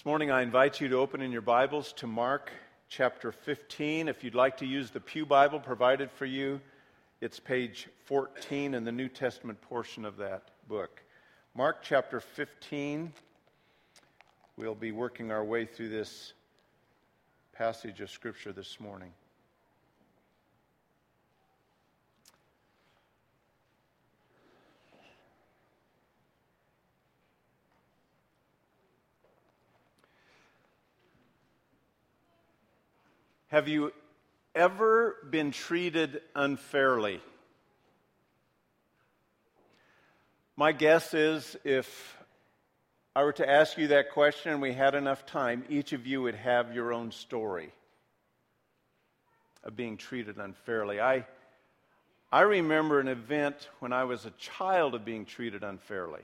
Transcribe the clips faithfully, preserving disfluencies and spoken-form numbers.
morning I invite you to open in your Bibles to Mark chapter fifteen. If you'd like to use the Pew Bible provided for you, it's page fourteen in the New Testament portion of that book. Mark chapter fifteen. We'll be working our way through this passage of Scripture this morning. Have you ever been treated unfairly? My guess is if I were to ask you that question and we had enough time, each of you would have your own story of being treated unfairly. I, I remember an event when I was a child of being treated unfairly.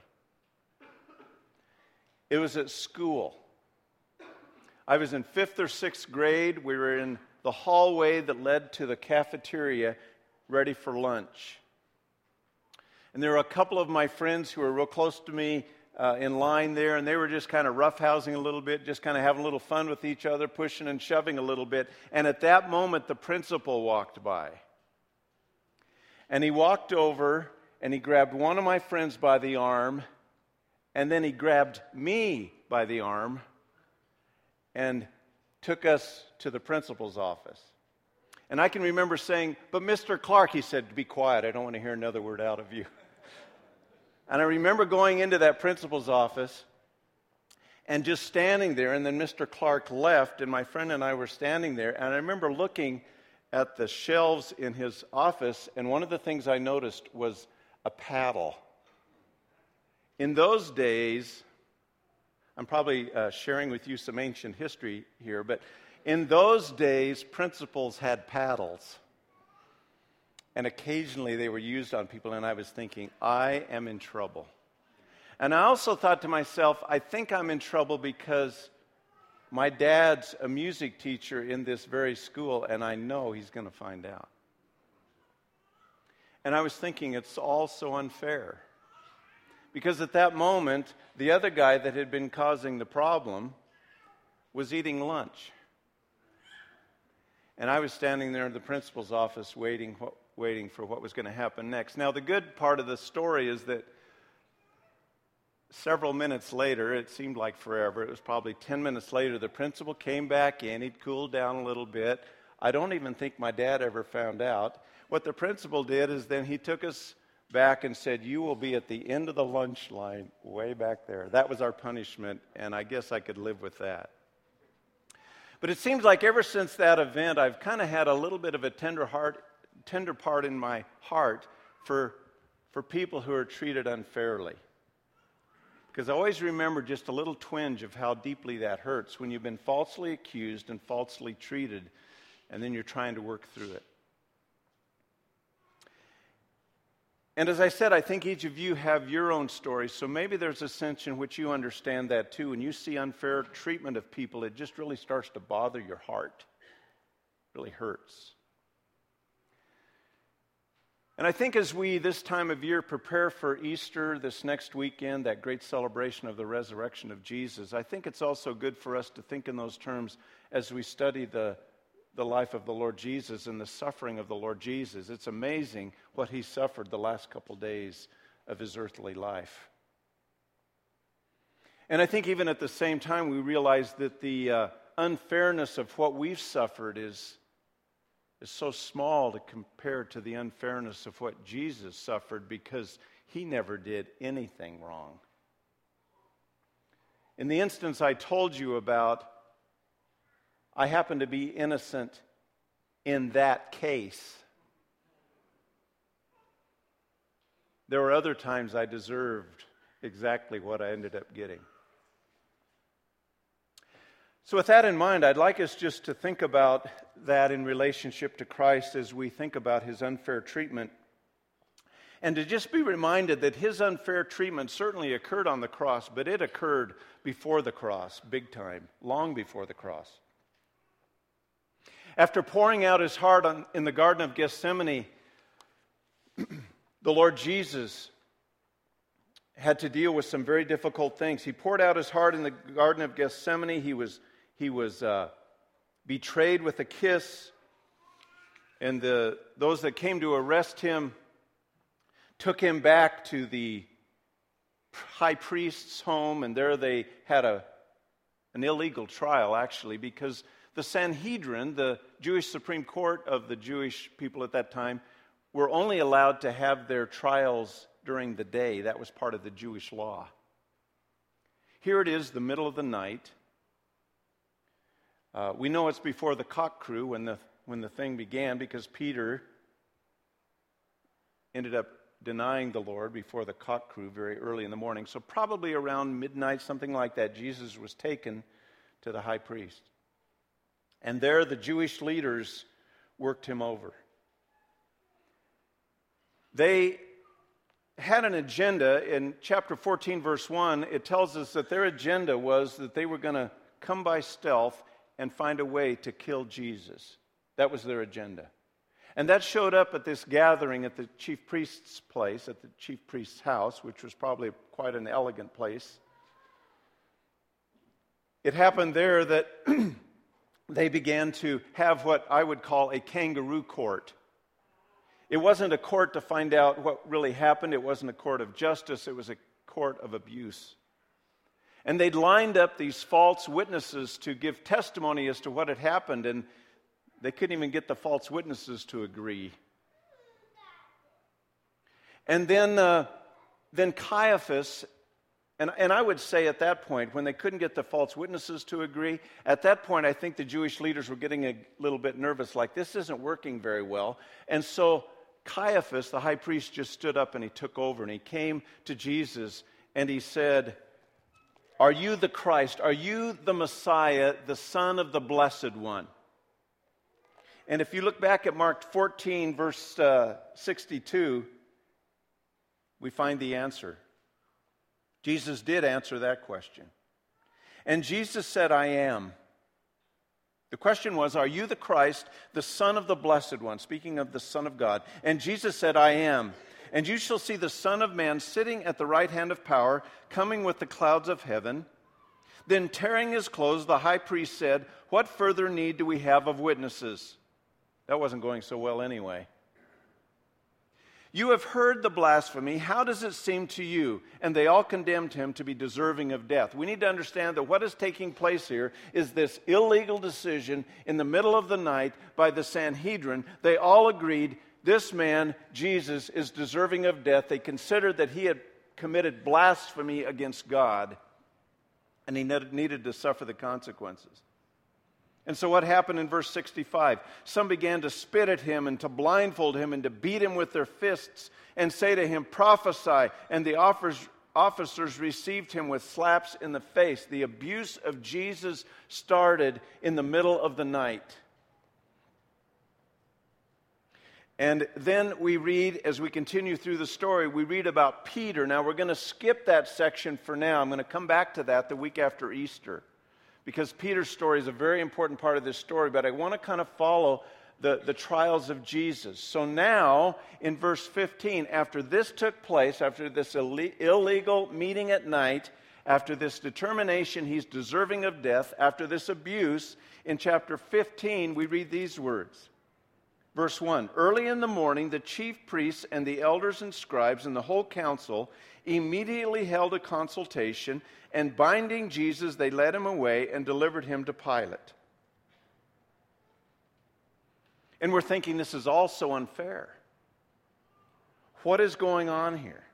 It was at school. I was in fifth or sixth grade. We were in the hallway that led to the cafeteria, ready for lunch. And there were a couple of my friends who were real close to me uh, in line there, and they were just kind of roughhousing a little bit, just kind of having a little fun with each other, pushing and shoving a little bit. And at that moment, the principal walked by. And he walked over, and he grabbed one of my friends by the arm, and then he grabbed me by the arm, and took us to the principal's office. And I can remember saying, "But Mister Clark," he said, "be quiet, I don't want to hear another word out of you." And I remember going into that principal's office and just standing there, and then Mister Clark left, and my friend and I were standing there, and I remember looking at the shelves in his office, and one of the things I noticed was a paddle. In those days, I'm probably uh, sharing with you some ancient history here, but in those days, principals had paddles. And occasionally they were used on people, and I was thinking, I am in trouble. And I also thought to myself, I think I'm in trouble because my dad's a music teacher in this very school, and I know he's going to find out. And I was thinking, it's all so unfair. Because at that moment, the other guy that had been causing the problem was eating lunch. And I was standing there in the principal's office waiting, waiting for what was going to happen next. Now, the good part of the story is that several minutes later, it seemed like forever, it was probably ten minutes later, the principal came back in. He'd cooled down a little bit. I don't even think my dad ever found out. What the principal did is then he took us back and said, "You will be at the end of the lunch line way back there." That was our punishment, and I guess I could live with that. But it seems like ever since that event, I've kind of had a little bit of a tender heart, tender part in my heart for, for people who are treated unfairly. Because I always remember just a little twinge of how deeply that hurts when you've been falsely accused and falsely treated, and then you're trying to work through it. And as I said, I think each of you have your own story, so maybe there's a sense in which you understand that too. When you see unfair treatment of people, it just really starts to bother your heart. It really hurts. And I think as we, this time of year, prepare for Easter, this next weekend, that great celebration of the resurrection of Jesus, I think it's also good for us to think in those terms as we study the the life of the Lord Jesus and the suffering of the Lord Jesus. It's amazing what he suffered the last couple days of his earthly life. And I think even at the same time we realize that the uh, unfairness of what we've suffered is, is so small to compare to the unfairness of what Jesus suffered, because he never did anything wrong. In the instance I told you about, I happen to be innocent in that case. There were other times I deserved exactly what I ended up getting. So with that in mind, I'd like us just to think about that in relationship to Christ as we think about his unfair treatment. And to just be reminded that his unfair treatment certainly occurred on the cross, but it occurred before the cross, big time, long before the cross. After pouring out his heart on, in the Garden of Gethsemane, the Lord Jesus had to deal with some very difficult things. He poured out his heart in the Garden of Gethsemane. He was, he was uh, betrayed with a kiss. And the, those that came to arrest him took him back to the high priest's home, and there they had a, an illegal trial, actually, because the Sanhedrin, the Jewish Supreme Court of the Jewish people at that time, were only allowed to have their trials during the day. That was part of the Jewish law. Here it is, the middle of the night. Uh, we know it's before the cock crew when the when the thing began, because Peter ended up denying the Lord before the cock crew very early in the morning. So probably around midnight, something like that, Jesus was taken to the high priest. And there the Jewish leaders worked him over. They had an agenda. In chapter fourteen, verse one, it tells us that their agenda was that they were going to come by stealth and find a way to kill Jesus. That was their agenda. And that showed up at this gathering at the chief priest's place, at the chief priest's house, which was probably quite an elegant place. It happened there that they began to have what I would call a kangaroo court. It wasn't a court to find out what really happened. It wasn't a court of justice. It was a court of abuse. And they'd lined up these false witnesses to give testimony as to what had happened, and they couldn't even get the false witnesses to agree. And then, uh, then Caiaphas, and, and I would say at that point, when they couldn't get the false witnesses to agree, at that point I think the Jewish leaders were getting a little bit nervous, like this isn't working very well. And so Caiaphas, the high priest, just stood up and he took over, and he came to Jesus and he said, "Are you the Christ? Are you the Messiah, the Son of the Blessed One?" And if you look back at Mark fourteen, verse uh, sixty-two, we find the answer. Jesus did answer that question. And Jesus said, "I am." The question was, are you the Christ, the Son of the Blessed One? Speaking of the Son of God. And Jesus said, "I am. And you shall see the Son of Man sitting at the right hand of power, coming with the clouds of heaven." Then tearing his clothes, the high priest said, "What further need do we have of witnesses?" That wasn't going so well anyway. "You have heard the blasphemy. How does it seem to you?" And they all condemned him to be deserving of death. We need to understand that what is taking place here is this illegal decision in the middle of the night by the Sanhedrin. They all agreed this man, Jesus, is deserving of death. They considered that he had committed blasphemy against God, and he needed to suffer the consequences. And so what happened in verse sixty-five? Some began to spit at him and to blindfold him and to beat him with their fists and say to him, "Prophesy." And the officers received him with slaps in the face. The abuse of Jesus started in the middle of the night. And then we read, as we continue through the story, we read about Peter. Now we're going to skip that section for now. I'm going to come back to that the week after Easter, because Peter's story is a very important part of this story, but I want to kind of follow the, the trials of Jesus. So now, in verse fifteen, after this took place, after this Ill- illegal meeting at night, after this determination he's deserving of death, after this abuse, in chapter fifteen, we read these words. Verse one, "Early in the morning, the chief priests and the elders and scribes and the whole council immediately held a consultation, and binding Jesus, they led him away and delivered him to Pilate." And we're thinking, this is all so unfair. What is going on here?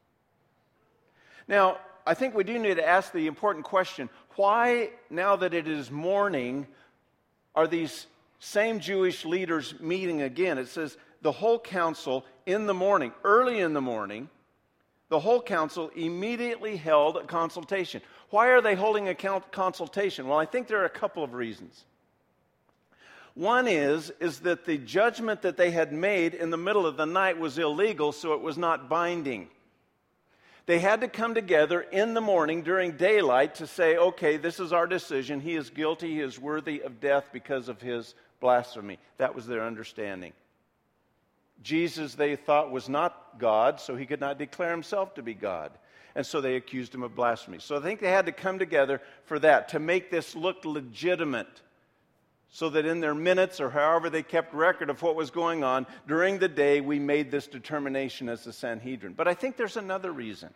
Now, I think we do need to ask the important question, why, now that it is morning, are these same Jewish leaders meeting again? It says the whole council in the morning, early in the morning, the whole council immediately held a consultation. Why are they holding a consultation? Well, I think there are a couple of reasons. One is, is that the judgment that they had made in the middle of the night was illegal, so it was not binding. They had to come together in the morning during daylight to say, okay, this is our decision. He is guilty. He is worthy of death because of his blasphemy. That was their understanding. Jesus, they thought, was not God, so he could not declare himself to be God. and so they accused him of blasphemy. So I think they had to come together for that, to make this look legitimate, so that in their minutes or however they kept record of what was going on during the day, we made this determination as the Sanhedrin. But I think there's another reason.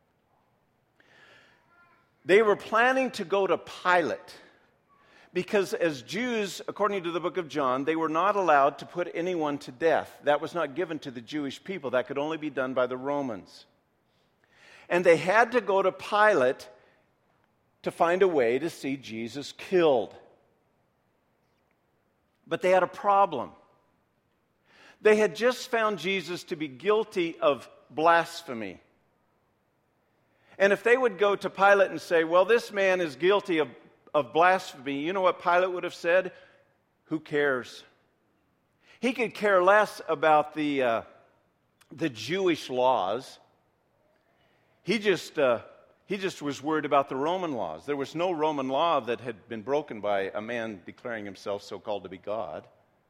They were planning to go to Pilate because as Jews, according to the book of John, they were not allowed to put anyone to death. That was not given to the Jewish people. That could only be done by the Romans. And they had to go to Pilate to find a way to see Jesus killed. But they had a problem. They had just found Jesus to be guilty of blasphemy. And if they would go to Pilate and say, well, this man is guilty of, of blasphemy, you know what Pilate would have said? Who cares? He could care less about the, uh, the Jewish laws. He just, uh, he just was worried about the Roman laws. There was no Roman law that had been broken by a man declaring himself so-called to be God.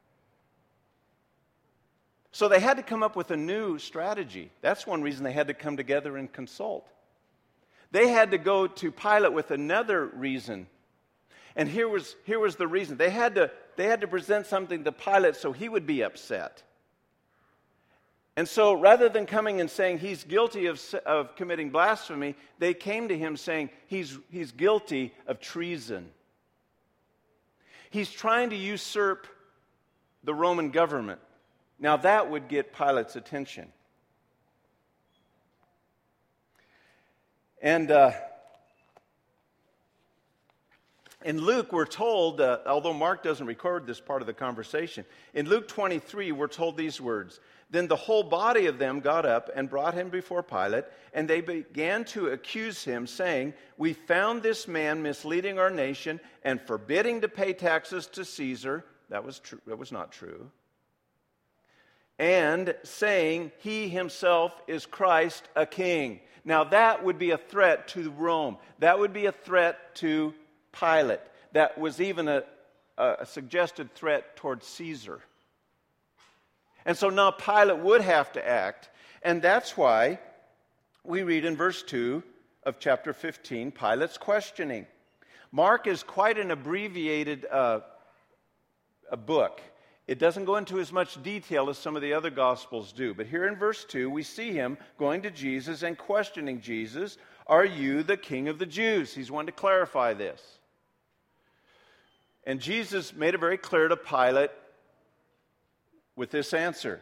So they had to come up with a new strategy. That's one reason they had to come together and consult. They had to go to Pilate with another reason. And here was, here was the reason. They had to, they had to present something to Pilate so he would be upset. And so rather than coming and saying he's guilty of, of committing blasphemy, they came to him saying he's, he's guilty of treason. He's trying to usurp the Roman government. Now that would get Pilate's attention. And uh, in Luke, we're told, uh, although Mark doesn't record this part of the conversation, in Luke twenty-three, we're told these words. Then the whole body of them got up and brought him before Pilate, and they began to accuse him, saying, we found this man misleading our nation and forbidding to pay taxes to Caesar. That was true. That was not true. And saying he himself is Christ, a king. Now that would be a threat to Rome. That would be a threat to Pilate. That was even a, a suggested threat towards Caesar. And so now Pilate would have to act. And that's why we read in verse two of chapter fifteen, Pilate's questioning. Mark is quite an abbreviated uh, a book. It doesn't go into as much detail as some of the other Gospels do. But here in verse two, we see him going to Jesus and questioning Jesus, are you the King of the Jews? He's wanting to clarify this. And Jesus made it very clear to Pilate with this answer.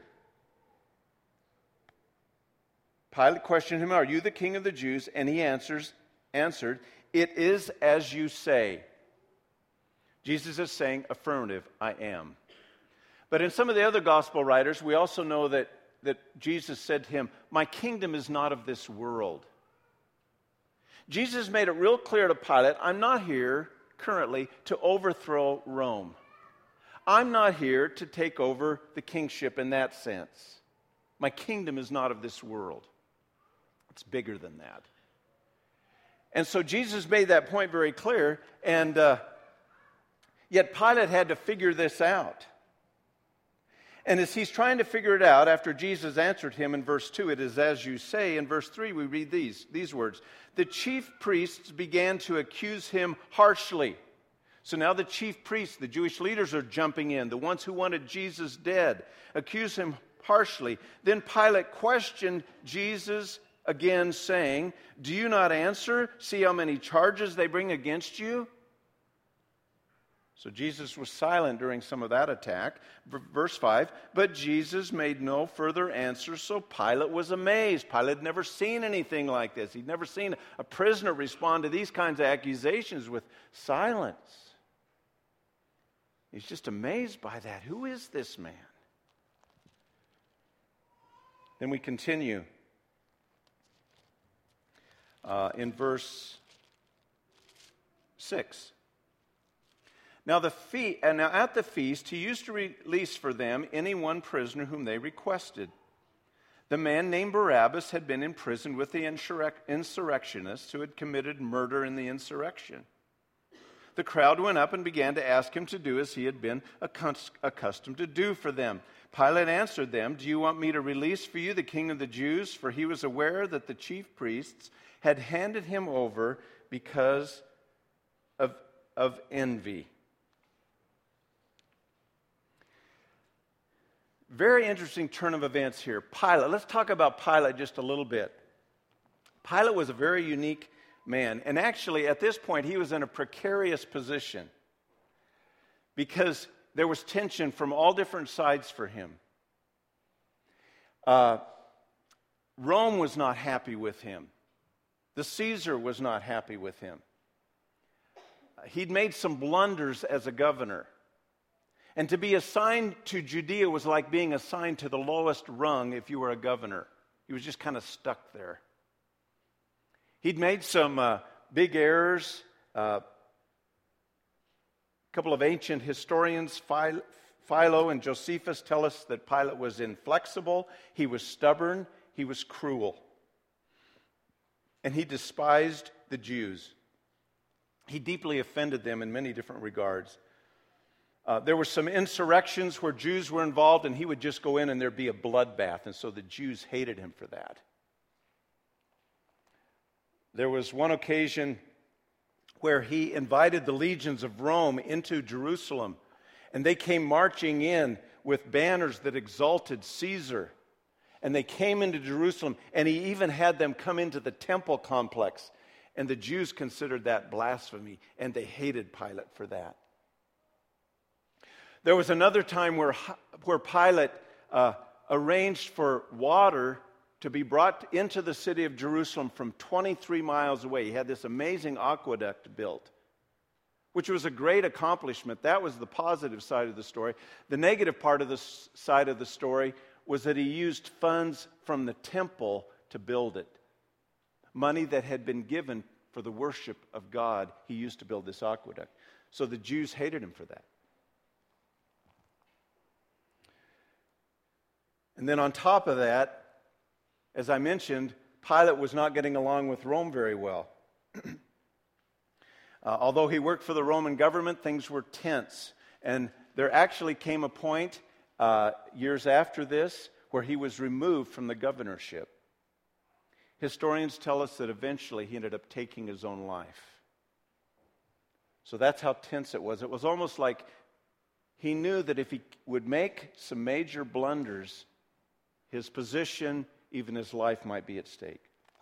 Pilate questioned him, are you the King of the Jews? And he answers, answered, it is as you say. Jesus is saying, affirmative, I am. But in some of the other gospel writers, we also know that, that Jesus said to him, my kingdom is not of this world. Jesus made it real clear to Pilate, I'm not here currently to overthrow Rome. I'm not here to take over the kingship in that sense. My kingdom is not of this world. It's bigger than that. And so Jesus made that point very clear, and uh, yet Pilate had to figure this out. And as he's trying to figure it out, after Jesus answered him in verse two, it is as you say. In verse three, we read these, these words. The chief priests began to accuse him harshly. So now the chief priests, the Jewish leaders are jumping in, the ones who wanted Jesus dead, accuse him harshly. Then Pilate questioned Jesus again, saying, do you not answer? See how many charges they bring against you? So Jesus was silent during some of that attack. Verse five, but Jesus made no further answer, so Pilate was amazed. Pilate had never seen anything like this. He'd never seen a prisoner respond to these kinds of accusations with silence. He's just amazed by that. Who is this man? Then we continue uh, in verse six. Now, the fe- and now at the feast, he used to release for them any one prisoner whom they requested. The man named Barabbas had been imprisoned with the insurrec- insurrectionists who had committed murder in the insurrection. The crowd went up and began to ask him to do as he had been accus- accustomed to do for them. Pilate answered them, do you want me to release for you the king of the Jews? For he was aware that the chief priests had handed him over because of, of envy. Very interesting turn of events here. Pilate. Let's talk about Pilate just a little bit. Pilate was a very unique man. And actually, at this point, he was in a precarious position because there was tension from all different sides for him. Uh, Rome was not happy with him. The Caesar was not happy with him. He'd made some blunders as a governor. And to be assigned to Judea was like being assigned to the lowest rung if you were a governor. He was just kind of stuck there. He'd made some uh, big errors. Uh, a couple of ancient historians, Philo, Philo and Josephus, tell us that Pilate was inflexible, he was stubborn, he was cruel. And he despised the Jews. He deeply offended them in many different regards. Uh, there were some insurrections where Jews were involved, and he would just go in and there'd be a bloodbath, and so the Jews hated him for that. There was one occasion where he invited the legions of Rome into Jerusalem, and they came marching in with banners that exalted Caesar. And they came into Jerusalem, and he even had them come into the temple complex. And the Jews considered that blasphemy, and they hated Pilate for that. There was another time where, where Pilate uh, arranged for water to be brought into the city of Jerusalem from twenty-three miles away. He had this amazing aqueduct built, which was a great accomplishment. That was the positive side of the story. The negative part of the side of the story was that he used funds from the temple to build it. Money that had been given for the worship of God, he used to build this aqueduct. So the Jews hated him for that. And then on top of that, as I mentioned, Pilate was not getting along with Rome very well. uh, although he worked for the Roman government, things were tense. And there actually came a point uh, years after this where he was removed from the governorship. Historians tell us that eventually he ended up taking his own life. So that's how tense it was. It was almost like he knew that if he would make some major blunders, his position, even his life, might be at stake.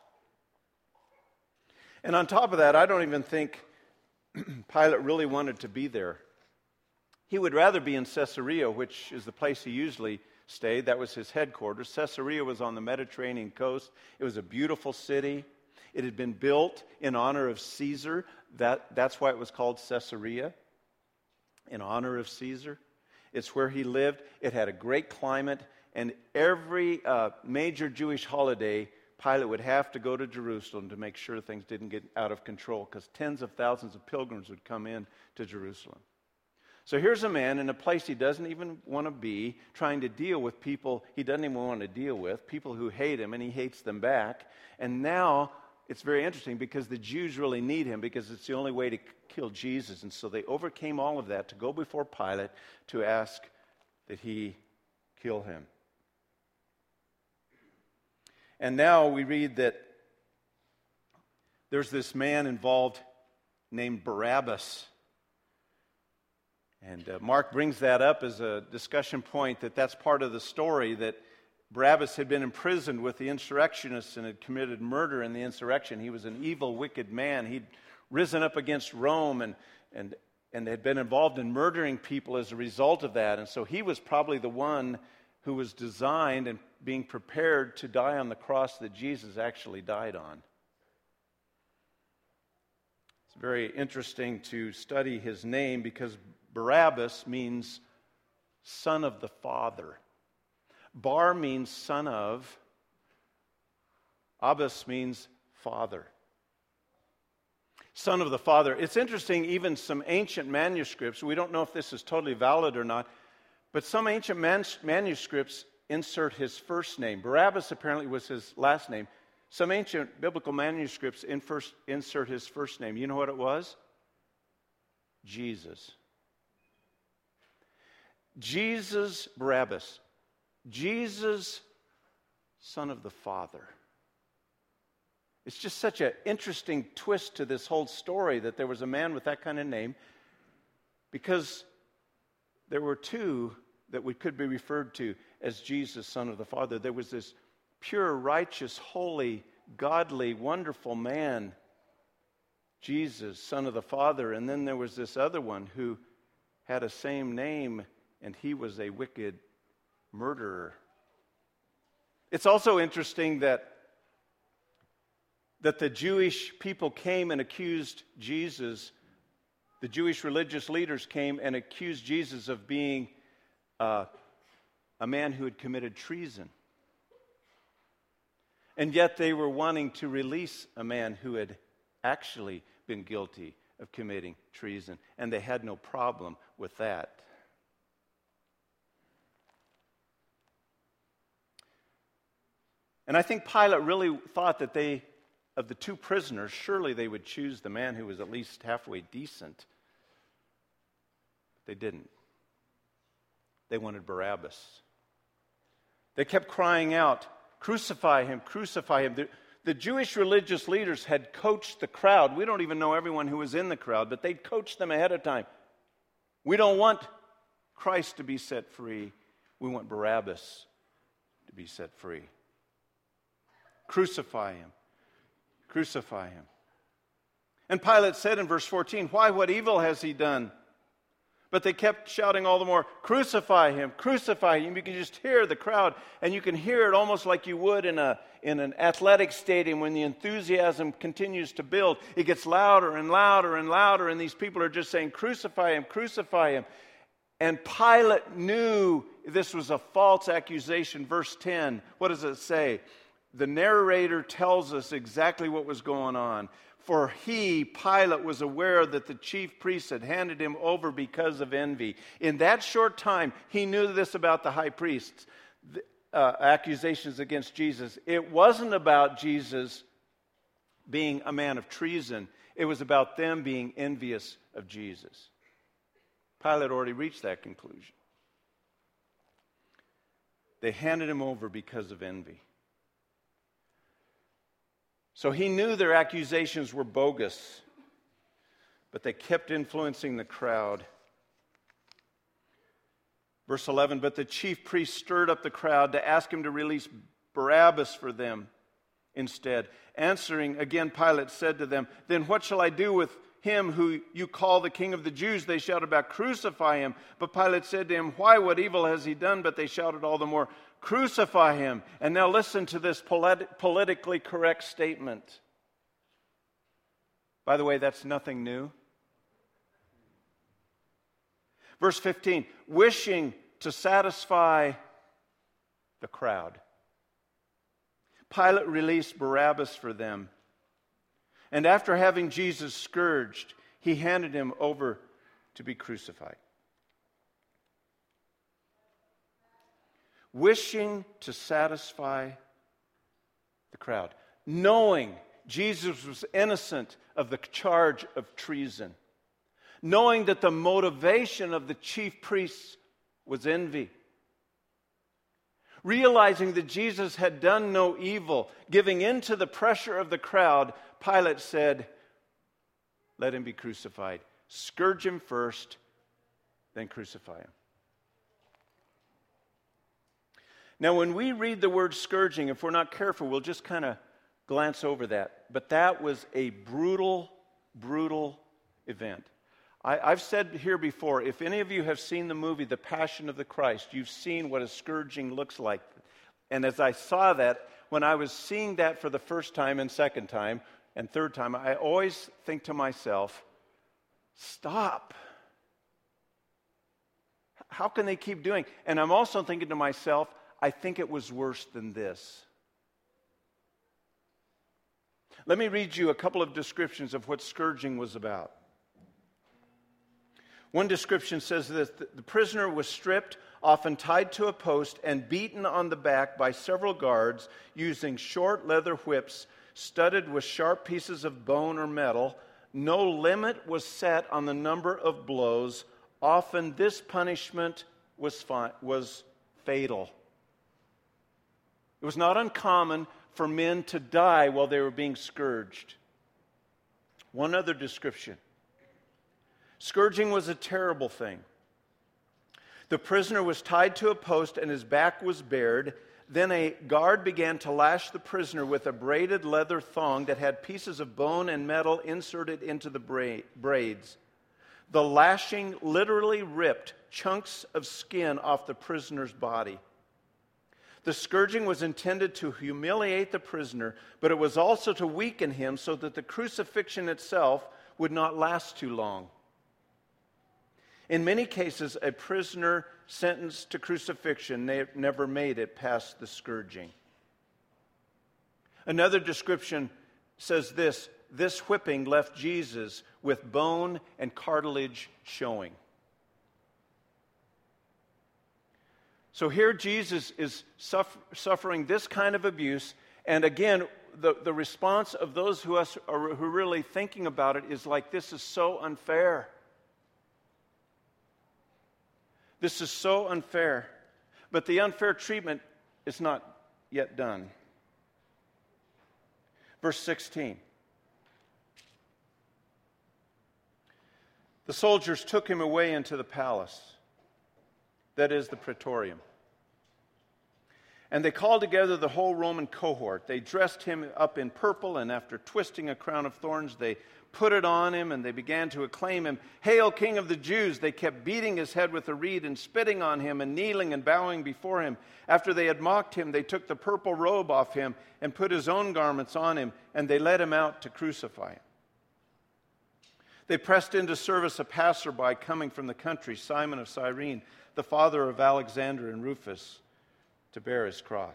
And on top of that, I don't even think Pilate really wanted to be there. He would rather be in Caesarea, which is the place he usually stayed. That was his headquarters. Caesarea was on the Mediterranean coast. It was a beautiful city. It had been built in honor of Caesar. That, that's why it was called Caesarea, in honor of Caesar. It's where he lived. It had a great climate. And every uh, major Jewish holiday, Pilate would have to go to Jerusalem to make sure things didn't get out of control, because tens of thousands of pilgrims would come in to Jerusalem. So here's a man in a place he doesn't even want to be, trying to deal with people he doesn't even want to deal with, people who hate him, and he hates them back. And now it's very interesting because the Jews really need him, because it's the only way to kill Jesus. And so they overcame all of that to go before Pilate to ask that he kill him. And now we read that there's this man involved named Barabbas. And uh, Mark brings that up as a discussion point, that that's part of the story, that Barabbas had been imprisoned with the insurrectionists and had committed murder in the insurrection. He was an evil, wicked man. He'd risen up against Rome and, and, and had been involved in murdering people as a result of that. And so he was probably the one who was designed and being prepared to die on the cross that Jesus actually died on. It's very interesting to study his name, because Barabbas means son of the Father. Bar means son of. Abbas means father. Son of the Father. It's interesting, even some ancient manuscripts, we don't know if this is totally valid or not, but some ancient man- manuscripts insert his first name. Barabbas apparently was his last name. Some ancient biblical manuscripts in first, insert his first name. You know what it was? Jesus. Jesus Barabbas. Jesus, son of the Father. It's just such an interesting twist to this whole story that there was a man with that kind of name, because there were two that we could be referred to as Jesus, Son of the Father. There was this pure, righteous, holy, godly, wonderful man, Jesus, Son of the Father. And then there was this other one who had a same name, and he was a wicked murderer. It's also interesting that, that the Jewish people came and accused Jesus. The Jewish religious leaders came and accused Jesus of being uh, a man who had committed treason. And yet they were wanting to release a man who had actually been guilty of committing treason. And they had no problem with that. And I think Pilate really thought that they, of the two prisoners, surely they would choose the man who was at least halfway decent. They didn't. They wanted Barabbas. They kept crying out, "Crucify him, crucify him." The, the Jewish religious leaders had coached the crowd. We don't even know everyone who was in the crowd, but they'd coached them ahead of time. We don't want Christ to be set free. We want Barabbas to be set free. Crucify him. Crucify him. And Pilate said in verse fourteen, "Why, what evil has he done?" But they kept shouting all the more, "Crucify him, crucify him." You can just hear the crowd, and you can hear it almost like you would in a in an athletic stadium when the enthusiasm continues to build. It gets louder and louder and louder, and these people are just saying, "Crucify him, crucify him." And Pilate knew this was a false accusation. Verse ten, what does it say? The narrator tells us exactly what was going on. For he, Pilate, was aware that the chief priests had handed him over because of envy. In that short time, he knew this about the high priests, the, uh, accusations against Jesus. It wasn't about Jesus being a man of treason. It was about them being envious of Jesus. Pilate already reached that conclusion. They handed him over because of envy. So he knew their accusations were bogus, but they kept influencing the crowd. Verse eleven, but the chief priest stirred up the crowd to ask him to release Barabbas for them instead. Answering, again, Pilate said to them, "Then what shall I do with him who you call the King of the Jews?" They shouted back, "Crucify him." But Pilate said to him, "Why, what evil has he done?" But they shouted all the more, "Crucify him." And now listen to this polit- politically correct statement. By the way, that's nothing new. Verse fifteen, wishing to satisfy the crowd, Pilate released Barabbas for them. And after having Jesus scourged, he handed him over to be crucified. Wishing to satisfy the crowd, knowing Jesus was innocent of the charge of treason, knowing that the motivation of the chief priests was envy, realizing that Jesus had done no evil, giving in to the pressure of the crowd, Pilate said, "Let him be crucified. Scourge him first, then crucify him." Now, when we read the word scourging, if we're not careful, we'll just kind of glance over that. But that was a brutal, brutal event. I, I've said here before, if any of you have seen the movie The Passion of the Christ, you've seen what a scourging looks like. And as I saw that, when I was seeing that for the first time and second time and third time, I always think to myself, stop. How can they keep doing? And I'm also thinking to myself, I think it was worse than this. Let me read you a couple of descriptions of what scourging was about. One description says this: the prisoner was stripped, often tied to a post, and beaten on the back by several guards using short leather whips studded with sharp pieces of bone or metal. No limit was set on the number of blows. Often this punishment was, fi- was fatal. It was not uncommon for men to die while they were being scourged. One other description. Scourging was a terrible thing. The prisoner was tied to a post and his back was bared. Then a guard began to lash the prisoner with a braided leather thong that had pieces of bone and metal inserted into the bra- braids. The lashing literally ripped chunks of skin off the prisoner's body. The scourging was intended to humiliate the prisoner, but it was also to weaken him so that the crucifixion itself would not last too long. In many cases, a prisoner sentenced to crucifixion never made it past the scourging. Another description says this: this whipping left Jesus with bone and cartilage showing. So here Jesus is suffer, suffering this kind of abuse, and again, the, the response of those who, us, are, who are really thinking about it is like, this is so unfair. This is so unfair. But the unfair treatment is not yet done. Verse sixteen. The soldiers took him away into the palace, that is the praetorium. And they called together the whole Roman cohort. They dressed him up in purple, and after twisting a crown of thorns, they put it on him, and they began to acclaim him, "Hail, King of the Jews!" They kept beating his head with a reed and spitting on him and kneeling and bowing before him. After they had mocked him, they took the purple robe off him and put his own garments on him, and they led him out to crucify him. They pressed into service a passerby coming from the country, Simon of Cyrene, the father of Alexander and Rufus, to bear his cross.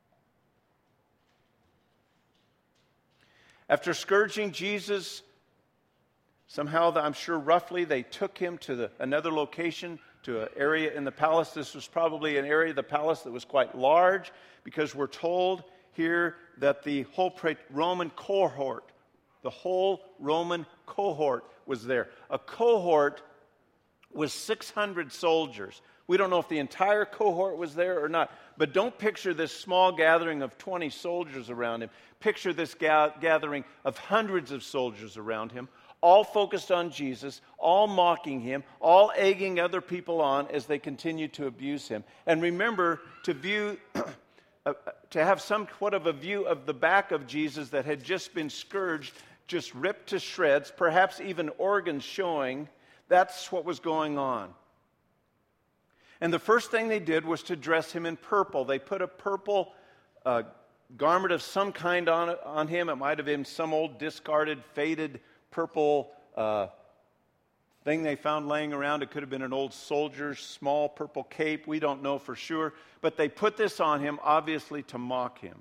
After scourging Jesus, somehow, I'm sure roughly, they took him to the, another location, to an area in the palace. This was probably an area of the palace that was quite large, because we're told here that the whole Roman cohort, the whole Roman cohort was there. A cohort was six hundred soldiers. We don't know if the entire cohort was there or not, but don't picture this small gathering of twenty soldiers around him. Picture this ga- gathering of hundreds of soldiers around him, all focused on Jesus, all mocking him, all egging other people on as they continue to abuse him. And remember to view, uh, to have somewhat of a view of the back of Jesus that had just been scourged, just ripped to shreds, perhaps even organs showing. That's what was going on. And the first thing they did was to dress him in purple. They put a purple uh, garment of some kind on, on him. It might have been some old discarded, faded purple uh, thing they found laying around. It could have been an old soldier's small purple cape. We don't know for sure. But they put this on him, obviously to mock him.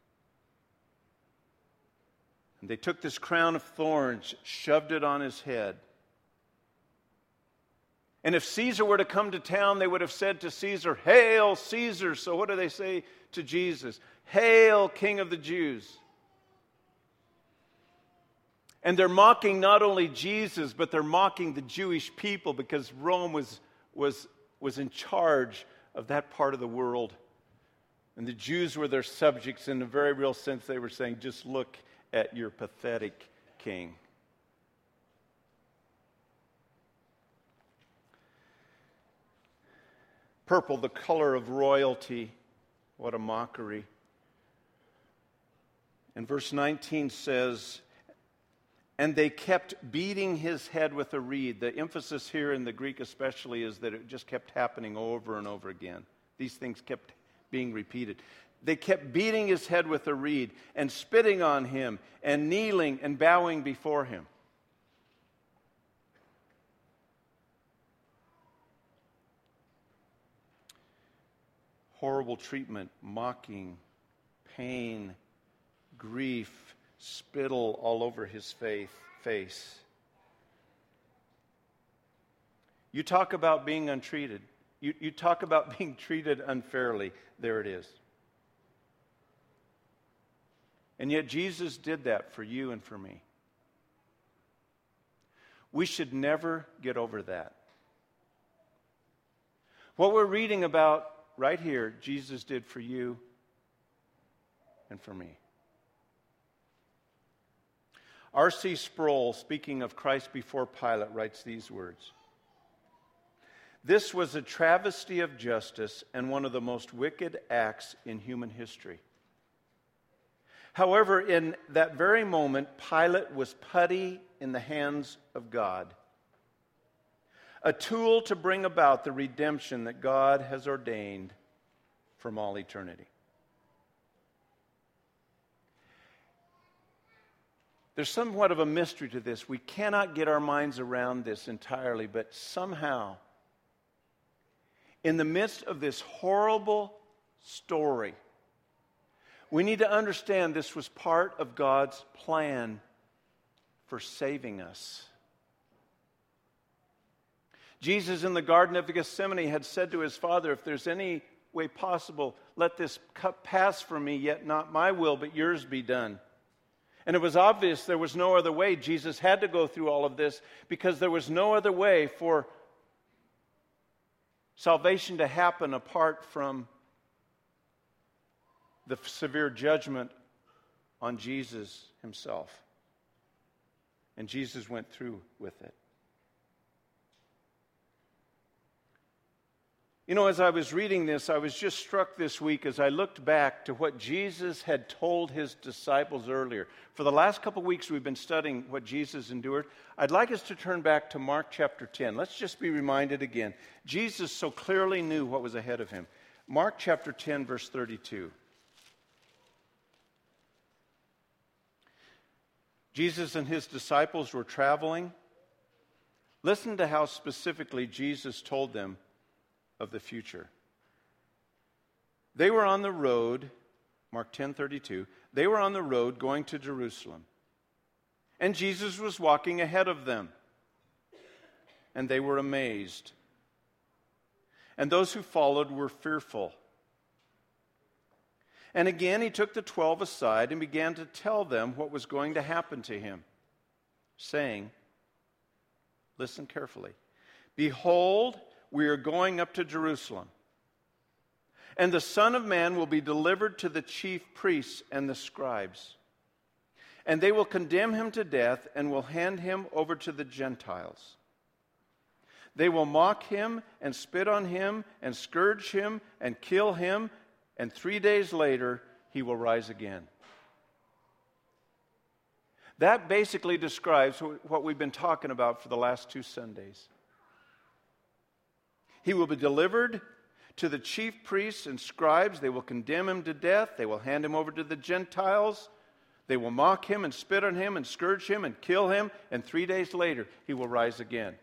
And they took this crown of thorns, shoved it on his head. And if Caesar were to come to town, they would have said to Caesar, "Hail, Caesar!" So what do they say to Jesus? "Hail, King of the Jews!" And they're mocking not only Jesus, but they're mocking the Jewish people, because Rome was, was, was in charge of that part of the world. And the Jews were their subjects. In a very real sense, they were saying, just look at your pathetic king. Purple, the color of royalty. What a mockery. And verse nineteen says, and they kept beating his head with a reed. The emphasis here in the Greek especially is that it just kept happening over and over again. These things kept being repeated. They kept beating his head with a reed and spitting on him and kneeling and bowing before him. Horrible treatment, mocking, pain, grief, spittle all over his faith, face. You talk about being untreated. You, you talk about being treated unfairly. There it is. And yet Jesus did that for you and for me. We should never get over that. What we're reading about right here, Jesus did for you and for me. R C Sproul, speaking of Christ before Pilate, writes these words: "This was a travesty of justice and one of the most wicked acts in human history. However, in that very moment, Pilate was putty in the hands of God, a tool to bring about the redemption that God has ordained from all eternity." There's somewhat of a mystery to this. We cannot get our minds around this entirely, but somehow, in the midst of this horrible story, we need to understand this was part of God's plan for saving us. Jesus in the Garden of Gethsemane had said to his Father, "If there's any way possible, let this cup pass from me, yet not my will, but yours be done." And it was obvious there was no other way. Jesus had to go through all of this because there was no other way for salvation to happen apart from the severe judgment on Jesus himself. And Jesus went through with it. You know, as I was reading this, I was just struck this week as I looked back to what Jesus had told his disciples earlier. For the last couple of weeks, we've been studying what Jesus endured. I'd like us to turn back to Mark chapter ten. Let's just be reminded again. Jesus so clearly knew what was ahead of him. Mark chapter ten, verse thirty-two. Jesus and his disciples were traveling. Listen to how specifically Jesus told them of the future. They were on the road, Mark ten thirty-two, they were on the road going to Jerusalem. And Jesus was walking ahead of them. And they were amazed. And those who followed were fearful. And again he took the twelve aside and began to tell them what was going to happen to him, saying, listen carefully, "Behold, we are going up to Jerusalem, and the Son of Man will be delivered to the chief priests and the scribes, and they will condemn him to death and will hand him over to the Gentiles. They will mock him and spit on him and scourge him and kill him, and three days later he will rise again." That basically describes what we've been talking about for the last two Sundays. He will be delivered to the chief priests and scribes. They will condemn him to death. They will hand him over to the Gentiles. They will mock him and spit on him and scourge him and kill him. And three days later, he will rise again.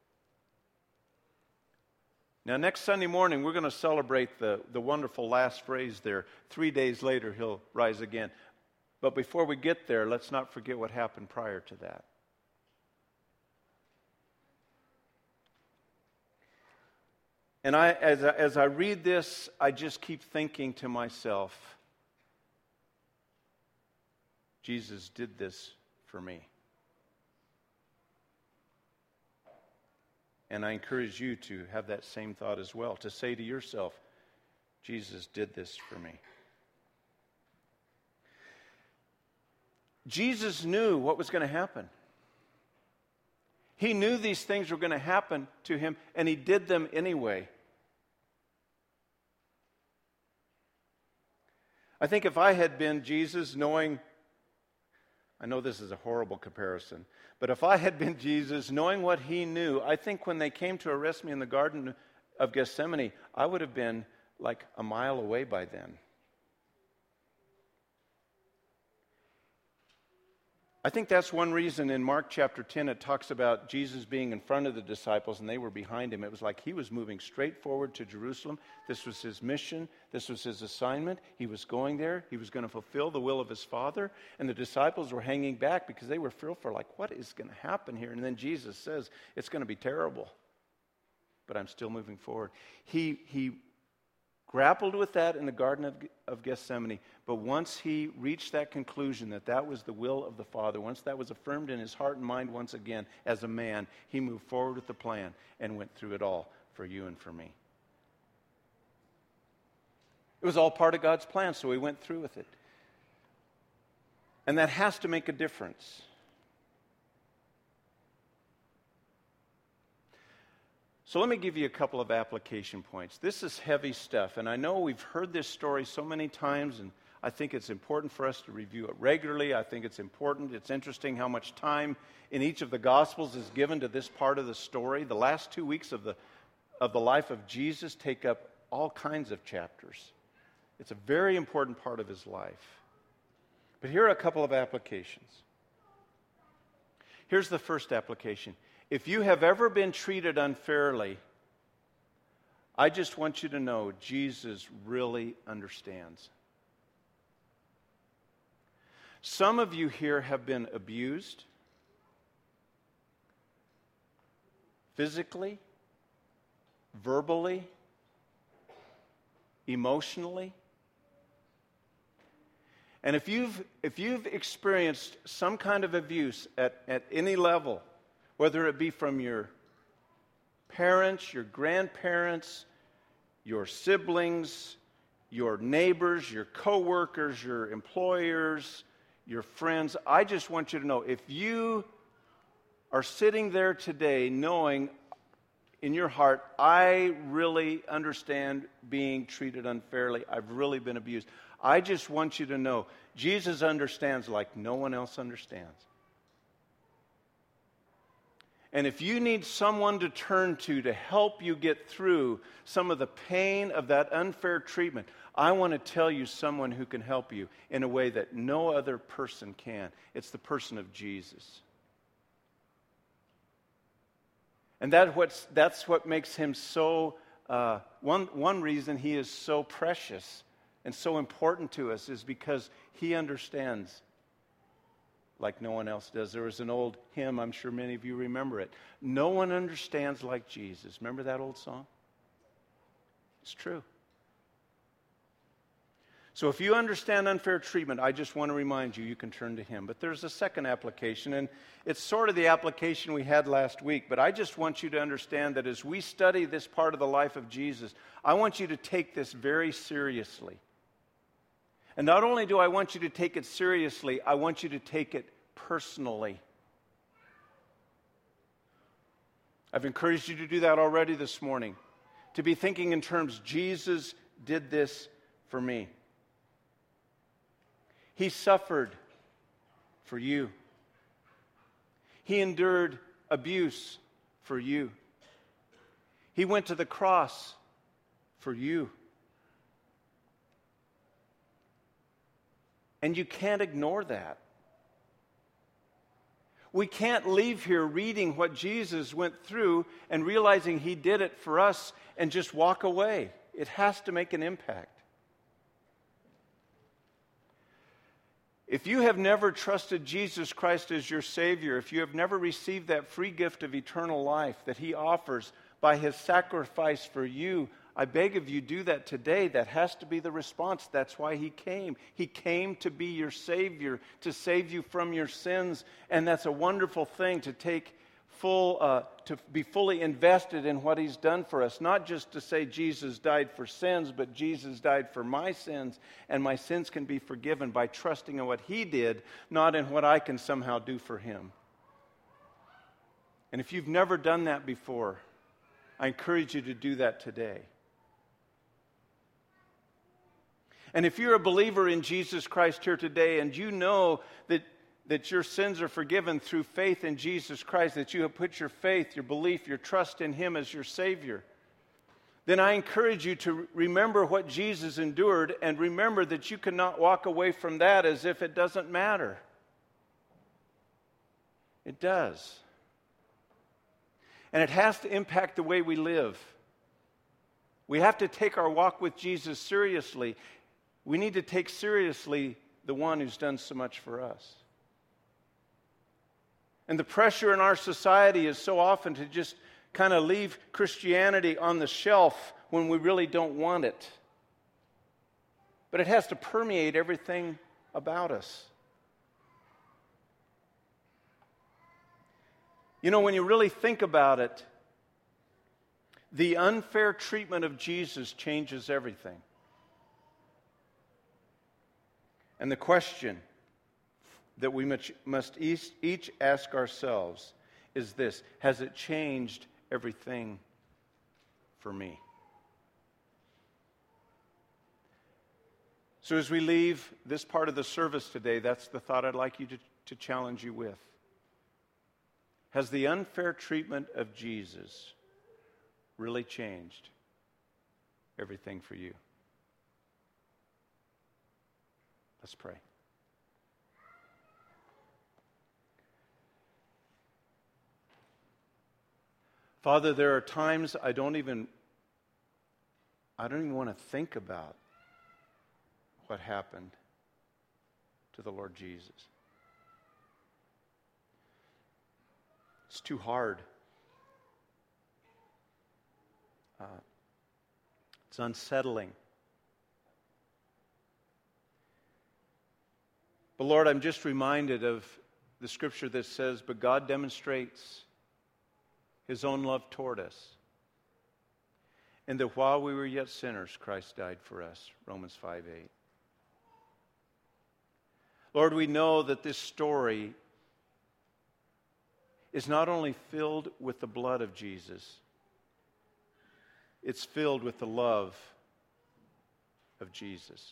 Now, next Sunday morning, we're going to celebrate the, the wonderful last phrase there. Three days later, he'll rise again. But before we get there, let's not forget what happened prior to that. And I, as, I, as I read this, I just keep thinking to myself, Jesus did this for me. And I encourage you to have that same thought as well, to say to yourself, Jesus did this for me. Jesus knew what was going to happen. He knew these things were going to happen to him, and he did them anyway. I think if I had been Jesus, knowing, I know this is a horrible comparison, but if I had been Jesus, knowing what he knew, I think when they came to arrest me in the Garden of Gethsemane, I would have been like a mile away by then. I think that's one reason in Mark chapter ten it talks about Jesus being in front of the disciples and they were behind him. It was like he was moving straight forward to Jerusalem. This was his mission. This was his assignment. He was going there. He was going to fulfill the will of his Father. And the disciples were hanging back because they were fearful, like, what is going to happen here? And then Jesus says, it's going to be terrible. But I'm still moving forward. He, he grappled with that in the Garden of, of Gethsemane, but once he reached that conclusion that that was the will of the Father, once that was affirmed in his heart and mind once again as a man, he moved forward with the plan and went through it all for you and for me. It was all part of God's plan, so he went through with it. And that has to make a difference. So let me give you a couple of application points. This is heavy stuff, and I know we've heard this story so many times, and I think it's important for us to review it regularly. I think it's important. It's interesting how much time in each of the Gospels is given to this part of the story. The last two weeks of the, of the life of Jesus take up all kinds of chapters. It's a very important part of his life. But here are a couple of applications. Here's the first application. If you have ever been treated unfairly, I just want you to know Jesus really understands. Some of you here have been abused physically, verbally, emotionally. And if you've, if you've experienced some kind of abuse at, at any level, whether it be from your parents, your grandparents, your siblings, your neighbors, your coworkers, your employers, your friends, I just want you to know, if you are sitting there today knowing in your heart, I really understand being treated unfairly, I've really been abused, I just want you to know, Jesus understands like no one else understands. And if you need someone to turn to to help you get through some of the pain of that unfair treatment, I want to tell you someone who can help you in a way that no other person can. It's the person of Jesus. And that what's, that's what makes him so, uh, one, one reason he is so precious and so important to us is because he understands like no one else does. There was an old hymn, I'm sure many of you remember it. No one understands like Jesus. Remember that old song? It's true. So if you understand unfair treatment, I just want to remind you, you can turn to him. But there's a second application, and it's sort of the application we had last week. But I just want you to understand that as we study this part of the life of Jesus, I want you to take this very seriously. And not only do I want you to take it seriously, I want you to take it personally. I've encouraged you to do that already this morning, to be thinking in terms, Jesus did this for me. He suffered for you. He endured abuse for you. He went to the cross for you. And you can't ignore that. We can't leave here reading what Jesus went through and realizing he did it for us and just walk away. It has to make an impact. If you have never trusted Jesus Christ as your Savior, if you have never received that free gift of eternal life that he offers by his sacrifice for you, I beg of you, do that today. That has to be the response. That's why he came. He came to be your Savior, to save you from your sins. And that's a wonderful thing to take full, uh, to be fully invested in what he's done for us. Not just to say Jesus died for sins, but Jesus died for my sins. And my sins can be forgiven by trusting in what he did, not in what I can somehow do for him. And if you've never done that before, I encourage you to do that today. And if you're a believer in Jesus Christ here today and you know that, that your sins are forgiven through faith in Jesus Christ, that you have put your faith, your belief, your trust in him as your Savior, then I encourage you to remember what Jesus endured and remember that you cannot walk away from that as if it doesn't matter. It does. And it has to impact the way we live. We have to take our walk with Jesus seriously. We need to take seriously the one who's done so much for us. And the pressure in our society is so often to just kind of leave Christianity on the shelf when we really don't want it. But it has to permeate everything about us. You know, when you really think about it, the unfair treatment of Jesus changes everything. And the question that we must each ask ourselves is this: has it changed everything for me. So as we leave this part of the service today, that's the thought I'd like you to, to challenge you with. Has the unfair treatment of Jesus really changed everything for you? Let's pray. Father, there are times I don't even I don't even want to think about what happened to the Lord Jesus. It's too hard. Uh, it's unsettling. But Lord, I'm just reminded of the scripture that says, but God demonstrates His own love toward us, and that while we were yet sinners, Christ died for us, Romans five eight. Lord, we know that this story is not only filled with the blood of Jesus, it's filled with the love of Jesus.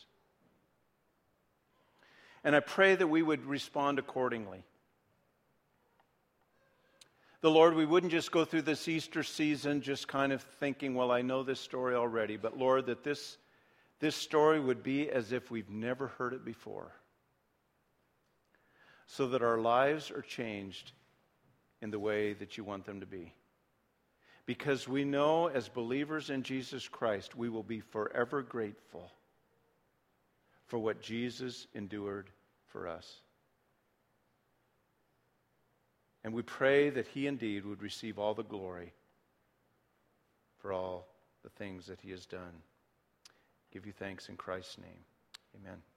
And I pray that we would respond accordingly. The Lord, we wouldn't just go through this Easter season just kind of thinking, well, I know this story already. But Lord, that this, this story would be as if we've never heard it before. So that our lives are changed in the way that you want them to be. Because we know as believers in Jesus Christ, we will be forever grateful for what Jesus endured for us. And we pray that He indeed would receive all the glory for all the things that He has done. Give you thanks in Christ's name. Amen.